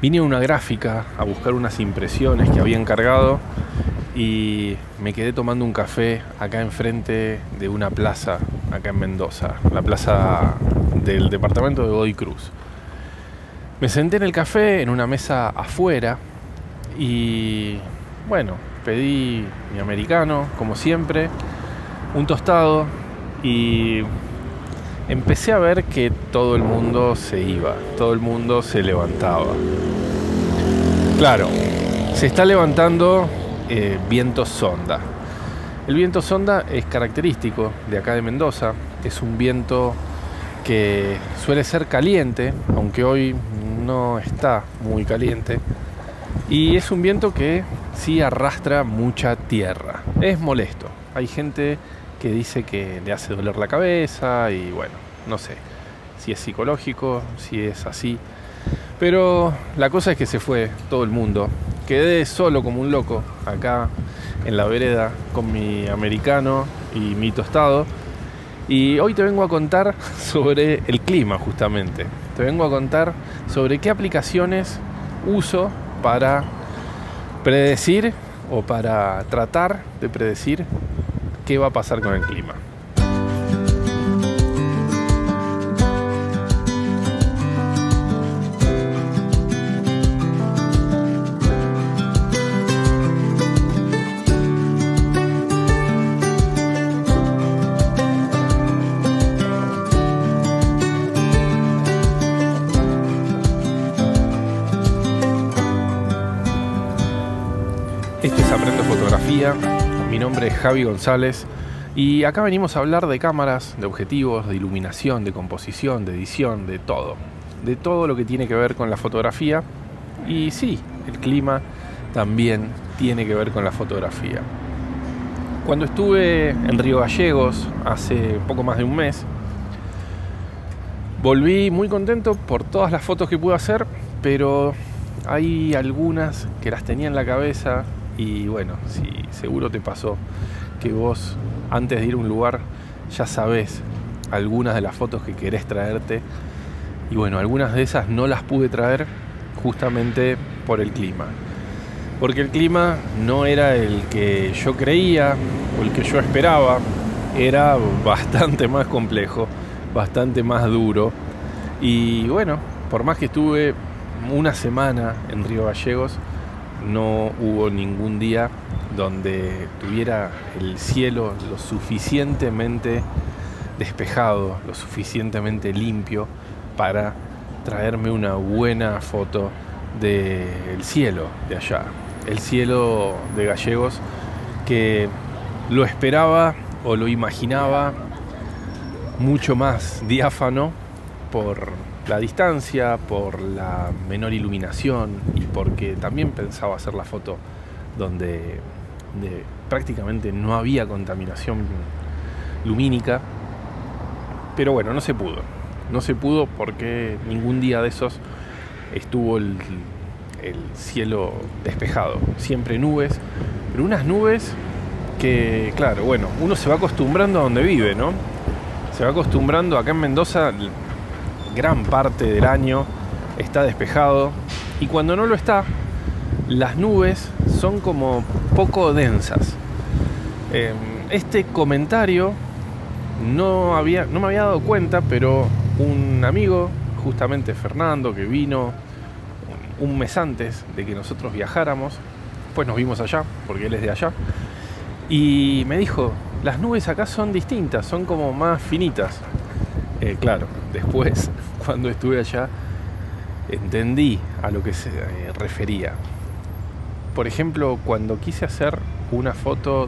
Vine a una gráfica a buscar unas impresiones que había encargado y me quedé tomando un café acá enfrente de una plaza, acá en Mendoza, la plaza del departamento de Godoy Cruz. Me senté en el café, en una mesa afuera, y bueno, pedí mi americano, como siempre, un tostado, y empecé a ver que todo el mundo se iba, todo el mundo se levantaba. Claro, se está levantando viento sonda. El viento sonda es característico de acá de Mendoza, es un viento que suele ser caliente, aunque hoy no está muy caliente, y es un viento que sí arrastra mucha tierra. Es molesto, hay gente que dice que le hace doler la cabeza y bueno, no sé si es psicológico, si es así, pero la cosa es que se fue todo el mundo. Quedé solo como un loco acá en la vereda con mi americano y mi tostado. Y hoy te vengo a contar sobre el clima, justamente. Te vengo a contar sobre qué aplicaciones uso para predecir o para tratar de predecir qué va a pasar con el clima. Esto es Aprendo Fotografía, mi nombre es Javi González y acá venimos a hablar de cámaras, de objetivos, de iluminación, de composición, de edición, de todo lo que tiene que ver con la fotografía. Y sí, el clima también tiene que ver con la fotografía. Cuando estuve en Río Gallegos hace poco más de un mes, volví muy contento por todas las fotos que pude hacer, pero hay algunas que las tenía en la cabeza. Y bueno, si seguro te pasó que vos antes de ir a un lugar ya sabés algunas de las fotos que querés traerte. Y bueno, algunas de esas no las pude traer justamente por el clima. Porque el clima no era el que yo creía o el que yo esperaba. Era bastante más complejo, bastante más duro. Y bueno, por más que estuve una semana en Río Gallegos, no hubo ningún día donde tuviera el cielo lo suficientemente despejado, lo suficientemente limpio para traerme una buena foto del cielo de allá. El cielo de Gallegos, que lo esperaba o lo imaginaba mucho más diáfano por la distancia, por la menor iluminación y porque también pensaba hacer la foto donde prácticamente no había contaminación lumínica. Pero bueno, no se pudo porque ningún día de esos estuvo el cielo despejado, siempre nubes, pero unas nubes que, claro, bueno, uno se va acostumbrando a donde vive, ¿no? Se va acostumbrando. Acá en Mendoza gran parte del año está despejado y cuando no lo está, las nubes son como poco densas. Este comentario no me había dado cuenta, pero un amigo, justamente Fernando, que vino un mes antes de que nosotros viajáramos, pues nos vimos allá, porque él es de allá, y me dijo, las nubes acá son distintas, son como más finitas. Claro, después, cuando estuve allá, entendí a lo que se refería. Por ejemplo, cuando quise hacer una foto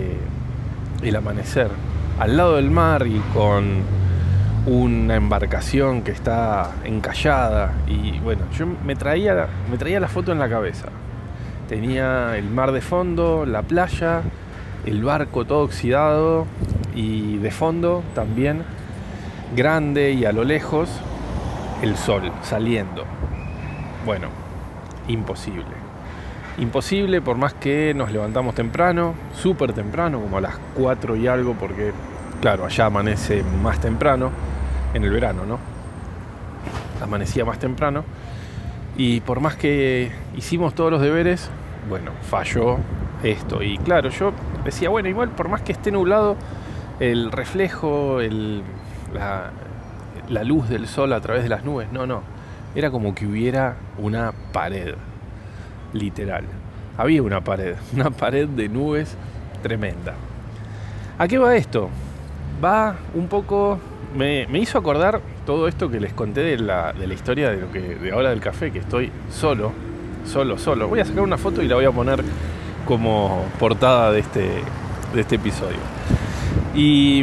del amanecer al lado del mar y con una embarcación que está encallada, y bueno, yo me traía la foto en la cabeza. Tenía el mar de fondo, la playa, el barco todo oxidado y de fondo también grande y a lo lejos el sol saliendo. Bueno, imposible por más que nos levantamos temprano, súper temprano, como a las 4 y algo, porque claro, allá amanece más temprano en el verano, ¿no? Amanecía más temprano Y por más que hicimos todos los deberes, bueno, falló esto. Y claro, yo decía, bueno, igual por más que esté nublado, el reflejo, la luz del sol a través de las nubes, no. Era como que hubiera una pared, literal. Había una pared de nubes tremenda. ¿A qué va esto? Va un poco... Me hizo acordar todo esto que les conté de la historia de ahora del café, que estoy solo. Voy a sacar una foto y la voy a poner como portada de este episodio. Y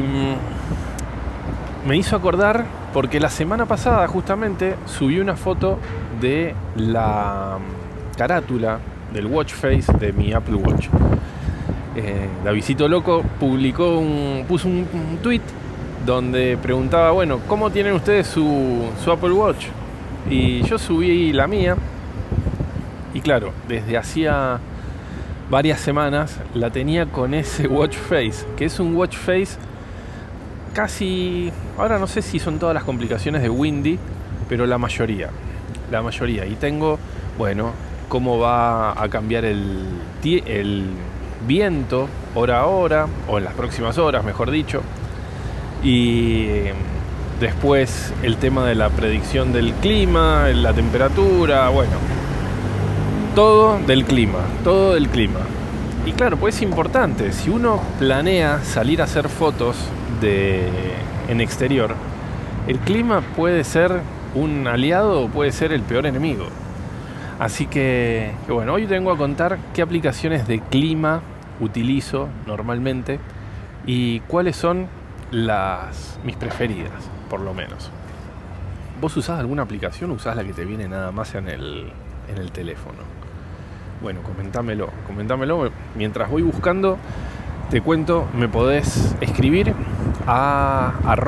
me hizo acordar porque la semana pasada justamente subí una foto de la carátula del watch face de mi Apple Watch. Davidcito Loco puso un tweet donde preguntaba, bueno, ¿cómo tienen ustedes su Apple Watch? Y yo subí la mía y claro, desde hacía varias semanas la tenía con ese watch face, que es un watch face casi, ahora no sé si son todas las complicaciones de Windy, pero la mayoría. Y tengo, bueno, cómo va a cambiar el viento hora a hora, o en las próximas horas, mejor dicho. Y después el tema de la predicción del clima, la temperatura, bueno, todo del clima. Y claro, pues es importante, si uno planea salir a hacer fotos en exterior, el clima puede ser un aliado o puede ser el peor enemigo. Así que bueno, hoy vengo a contar qué aplicaciones de clima utilizo normalmente y cuáles son mis preferidas, por lo menos. ¿Vos usás alguna aplicación o usás la que te viene nada más en el teléfono? Bueno, comentámelo. Mientras voy buscando, te cuento, me podés escribir a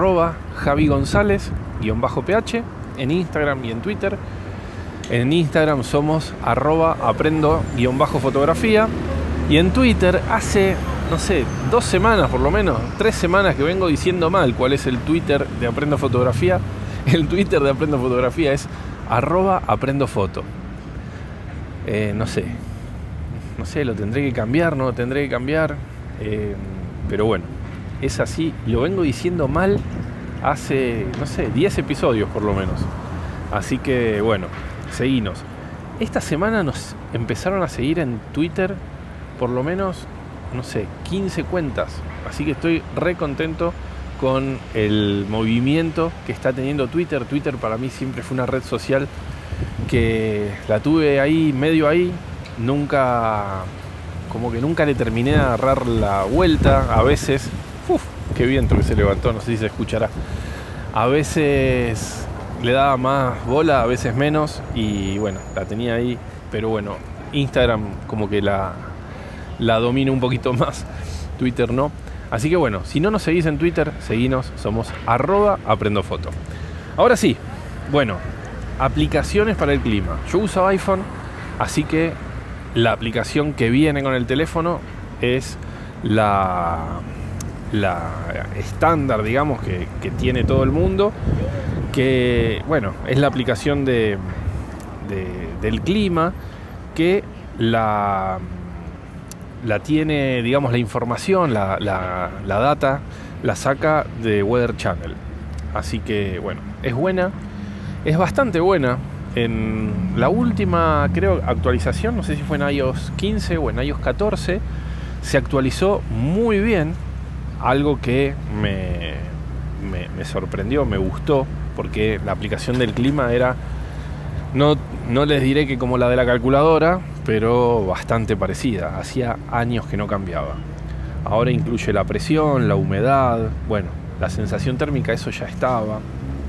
@JaviGonzález_PH en Instagram y en Twitter. En Instagram somos @aprendo_fotografía. Y en Twitter hace, no sé, 2 semanas por lo menos, 3 semanas que vengo diciendo mal cuál es el Twitter de Aprendo Fotografía. El Twitter de Aprendo Fotografía es @aprendofoto. No sé, lo tendré que cambiar, no lo tendré que cambiar. Pero bueno, es así. Lo vengo diciendo mal hace, no sé, 10 episodios por lo menos. Así que bueno, seguinos. Esta semana nos empezaron a seguir en Twitter por lo menos, no sé, 15 cuentas. Así que estoy re contento con el movimiento que está teniendo Twitter. Twitter para mí siempre fue una red social que la tuve ahí, medio ahí. Nunca le terminé de agarrar la vuelta. A veces, qué viento que se levantó, no sé si se escuchará. A veces le daba más bola, a veces menos. Y bueno, la tenía ahí. Pero bueno, Instagram como que la domino un poquito más, Twitter no. Así que bueno, si no nos seguís en Twitter, seguinos, somos @aprendofoto. Ahora sí, bueno, aplicaciones para el clima. Yo uso iPhone, así que la aplicación que viene con el teléfono es la estándar, digamos, que tiene todo el mundo, que bueno, es la aplicación del clima, que la tiene, digamos, la información, la data, la saca de Weather Channel. Así que, bueno, es buena, es bastante buena. En la última, creo, actualización, no sé si fue en iOS 15 o en iOS 14, se actualizó muy bien, algo que me sorprendió, me gustó, porque la aplicación del clima era, no les diré que como la de la calculadora, pero bastante parecida. Hacía años que no cambiaba. Ahora incluye la presión, la humedad, bueno, la sensación térmica, eso ya estaba.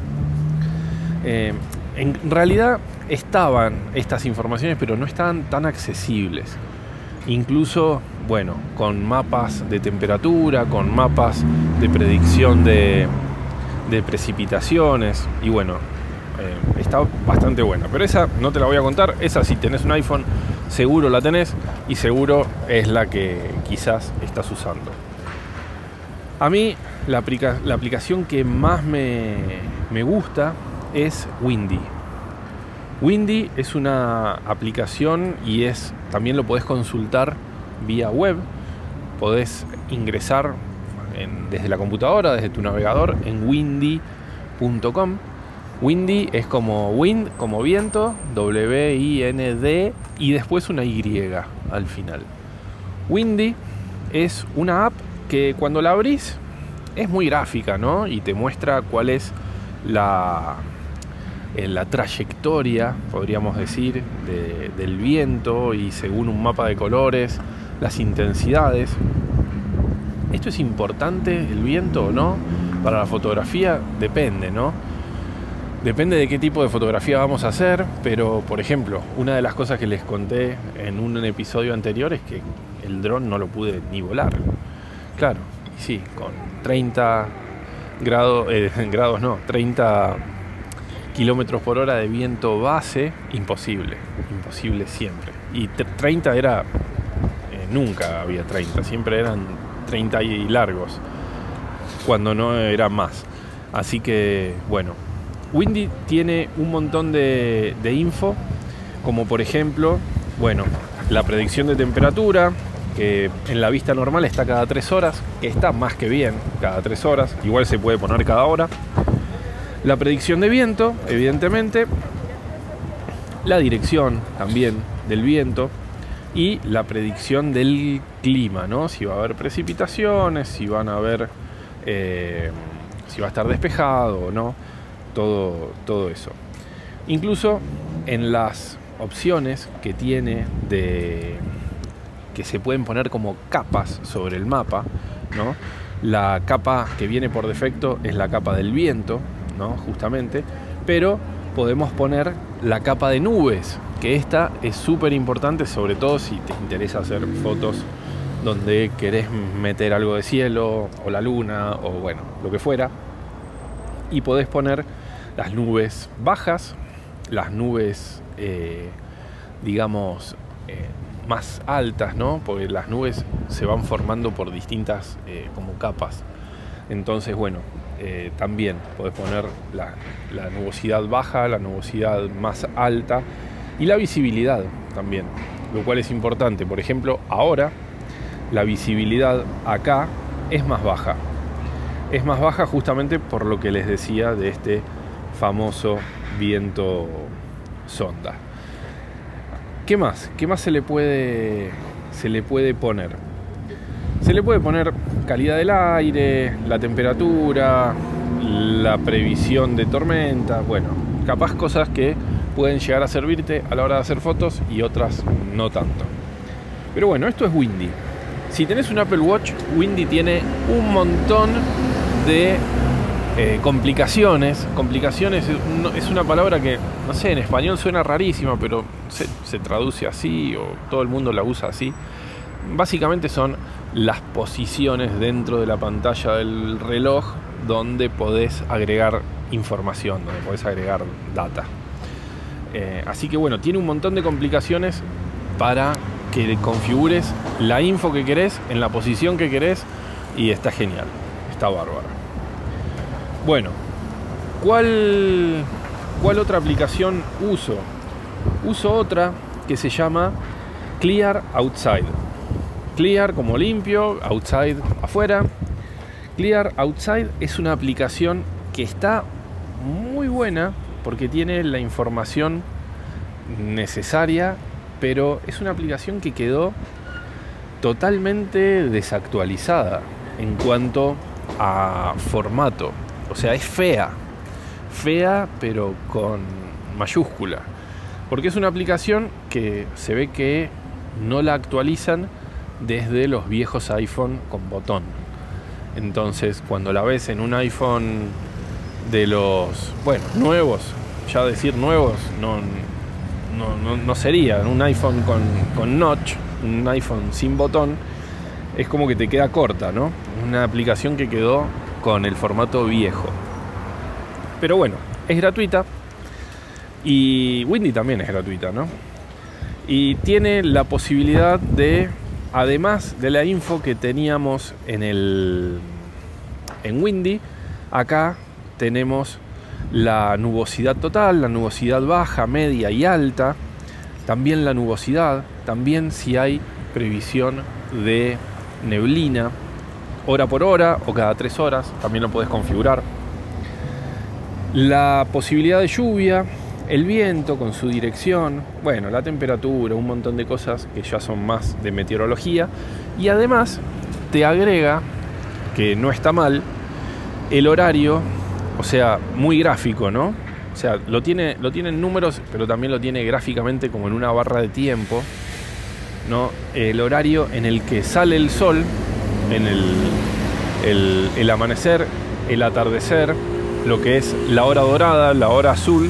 En realidad estaban estas informaciones, pero no estaban tan accesibles. Incluso, bueno, con mapas de temperatura, con mapas de predicción de precipitaciones, y bueno, está bastante buena. Pero esa no te la voy a contar. Esa, si tenés un iPhone, seguro la tenés y seguro es la que quizás estás usando. A mí la aplicación que más me gusta es Windy. Windy es una aplicación y también lo podés consultar vía web. Podés ingresar desde la computadora, desde tu navegador, en windy.com. Windy es como wind, como viento, W-I-N-D, y después una Y al final. Windy es una app que cuando la abrís es muy gráfica, ¿no? Y te muestra cuál es la trayectoria, podríamos decir, del viento, y según un mapa de colores, las intensidades. ¿Esto es importante, el viento, o no? Para la fotografía depende, ¿no? Depende de qué tipo de fotografía vamos a hacer, pero, por ejemplo, una de las cosas que les conté en un episodio anterior es que el dron no lo pude ni volar. Claro, y sí, con 30 kilómetros por hora de viento base, imposible siempre. Y 30 era, nunca había 30, siempre eran 30 y largos, cuando no era más. Así que, bueno, Windy tiene un montón de info, como por ejemplo, bueno, la predicción de temperatura, que en la vista normal está cada 3 horas, que está más que bien, cada 3 horas, igual se puede poner cada hora. La predicción de viento, evidentemente, la dirección también del viento y la predicción del clima, ¿no? Si va a haber precipitaciones, si van a haber, si va a estar despejado o no, todo eso. Incluso en las opciones que tiene que se pueden poner como capas sobre el mapa, ¿no? La capa que viene por defecto es la capa del viento, ¿no? Justamente, pero podemos poner la capa de nubes, que esta es súper importante, sobre todo si te interesa hacer fotos donde querés meter algo de cielo o la luna o bueno, lo que fuera, y podés poner las nubes bajas, las nubes más altas, ¿no? Porque las nubes se van formando por distintas como capas. Entonces, bueno, también podés poner la nubosidad baja, la nubosidad más alta y la visibilidad también, lo cual es importante. Por ejemplo, ahora la visibilidad acá es más baja. Es más baja justamente por lo que les decía de este famoso viento sonda. ¿Qué más? ¿Qué más se le puede poner? Se le puede poner calidad del aire, la temperatura, la previsión de tormenta, bueno, capaz cosas que pueden llegar a servirte a la hora de hacer fotos y otras no tanto. Pero bueno, esto es Windy. Si tenés un Apple Watch, Windy tiene un montón de complicaciones. Complicaciones es una palabra que, no sé, en español suena rarísima, pero se traduce así o todo el mundo la usa así. Básicamente son las posiciones dentro de la pantalla del reloj donde podés agregar información, donde podés agregar data. Así que bueno, tiene un montón de complicaciones para que configures la info que querés en la posición que querés y está genial, está bárbaro. Bueno, ¿cuál otra aplicación uso? Uso otra que se llama Clear Outside. Clear como limpio, outside afuera. Clear Outside es una aplicación que está muy buena porque tiene la información necesaria, pero es una aplicación que quedó totalmente desactualizada en cuanto a formato. O sea, es fea pero con mayúscula, porque es una aplicación que se ve que no la actualizan desde los viejos iPhone con botón. Entonces, cuando la ves en un iPhone de los, bueno, nuevos, ya decir nuevos no sería, un iPhone con notch, un iPhone sin botón, es como que te queda corta, ¿no? Una aplicación que quedó con el formato viejo. Pero bueno, es gratuita y Windy también es gratuita, ¿no? Y tiene la posibilidad de, además de la info que teníamos en Windy, acá tenemos la nubosidad total, la nubosidad baja, media y alta, también la nubosidad, también si hay previsión de neblina, hora por hora o cada 3 horas, también lo podés configurar. La posibilidad de lluvia, el viento con su dirección, bueno, la temperatura, un montón de cosas que ya son más de meteorología. Y además te agrega, que no está mal, el horario, o sea, muy gráfico, ¿no? O sea, lo tiene en números, pero también lo tiene gráficamente como en una barra de tiempo, ¿no? El horario en el que sale el sol, en el amanecer, el atardecer, lo que es la hora dorada, la hora azul,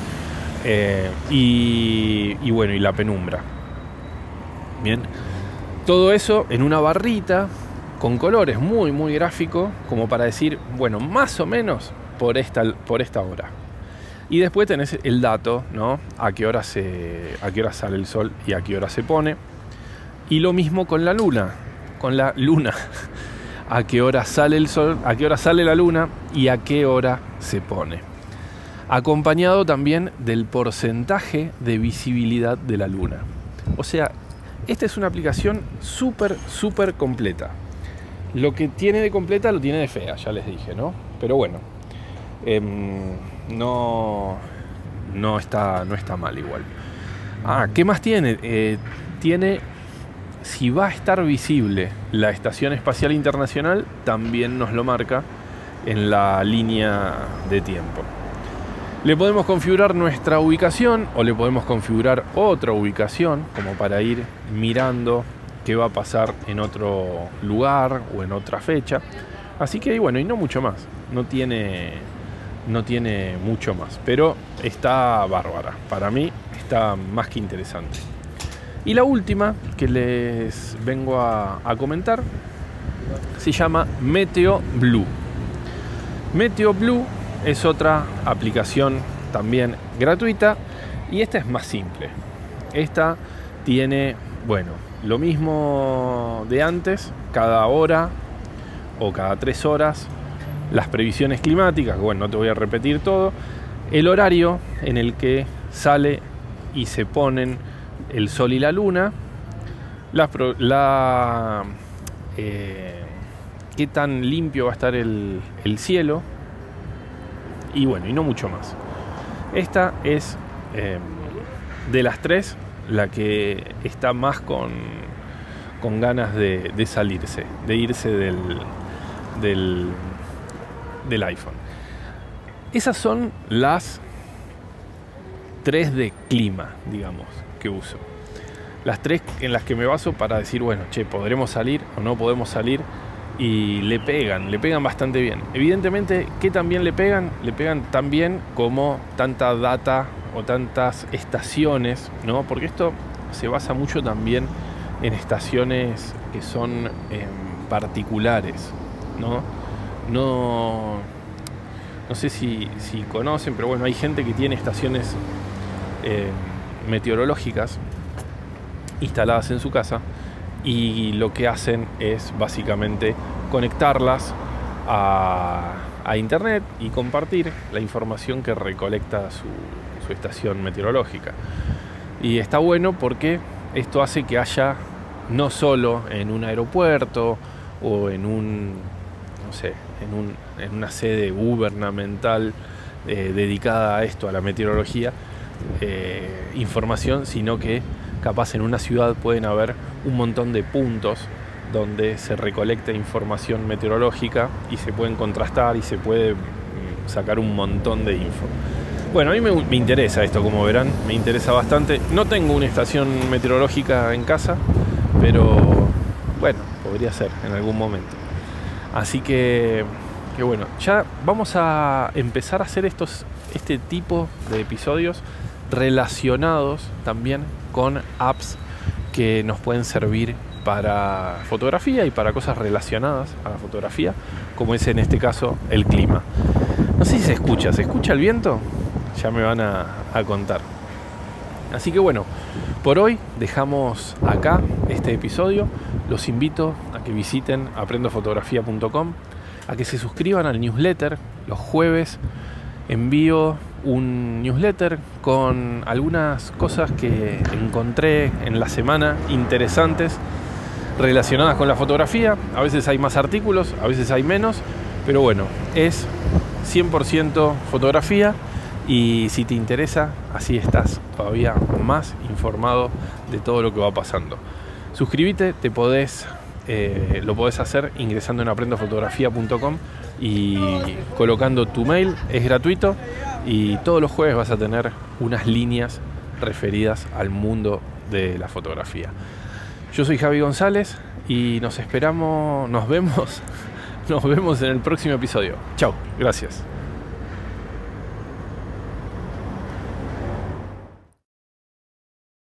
y bueno, y la penumbra. Bien, todo eso en una barrita con colores muy muy gráfico, como para decir, bueno, más o menos por esta hora. Y después tenés el dato, ¿no? A qué hora sale el sol y a qué hora se pone. Y lo mismo con la luna, a qué hora sale el sol, a qué hora sale la luna y a qué hora se pone. Acompañado también del porcentaje de visibilidad de la luna. O sea, esta es una aplicación súper completa. Lo que tiene de completa lo tiene de fea, ya les dije, ¿no? Pero bueno, no está mal igual. ¿Qué más tiene? Tiene, si va a estar visible la Estación Espacial Internacional, también nos lo marca en la línea de tiempo. Le podemos configurar nuestra ubicación o le podemos configurar otra ubicación, como para ir mirando qué va a pasar en otro lugar o en otra fecha. Así que bueno, y no mucho más. No tiene mucho más, pero está bárbara. Para mí está más que interesante. Y la última que les vengo a comentar se llama Meteo Blue. Meteo Blue es otra aplicación también gratuita y esta es más simple. Esta tiene, bueno, lo mismo de antes, cada hora o cada 3 horas, las previsiones climáticas, bueno, no te voy a repetir todo, el horario en el que sale y se ponen el sol y la luna, qué tan limpio va a estar el cielo, y bueno, y no mucho más. Esta es de las 3 la que está más con ganas de salirse, de irse del iPhone. Esas son las 3 de clima, digamos, que uso. Las 3 en las que me baso para decir, bueno, podremos salir o no podemos salir. Y le pegan bastante bien. Evidentemente, ¿qué también le pegan? Le pegan tan bien como tanta data o tantas estaciones, ¿no? Porque esto se basa mucho también en estaciones que son particulares, ¿no? No sé si conocen, pero bueno, hay gente que tiene estaciones meteorológicas instaladas en su casa. Y lo que hacen es básicamente conectarlas a internet y compartir la información que recolecta su estación meteorológica. Y está bueno porque esto hace que haya, no solo en un aeropuerto o en una sede gubernamental dedicada a esto, a la meteorología, información, sino que capaz en una ciudad pueden haber un montón de puntos donde se recolecta información meteorológica y se pueden contrastar y se puede sacar un montón de info. Bueno, a mí me interesa esto, como verán, me interesa bastante. No tengo una estación meteorológica en casa, pero bueno, podría ser en algún momento. Así que bueno, ya vamos a empezar a hacer este tipo de episodios relacionados también con apps que nos pueden servir para fotografía y para cosas relacionadas a la fotografía, como es en este caso el clima. No sé si ¿se escucha el viento? Ya me van a contar. Así que bueno, por hoy dejamos acá este episodio. Los invito a que visiten aprendofotografía.com, a que se suscriban al newsletter. Los jueves envío un newsletter con algunas cosas que encontré en la semana interesantes relacionadas con la fotografía. A veces hay más artículos, a veces hay menos, pero bueno, es 100% fotografía. Y si te interesa, así estás todavía más informado de todo lo que va pasando. Suscríbete, lo podés hacer ingresando en aprendofotografía.com y colocando tu mail. Es gratuito y todos los jueves vas a tener unas líneas referidas al mundo de la fotografía. Yo soy Javi González y nos vemos en el próximo episodio. Chao, gracias.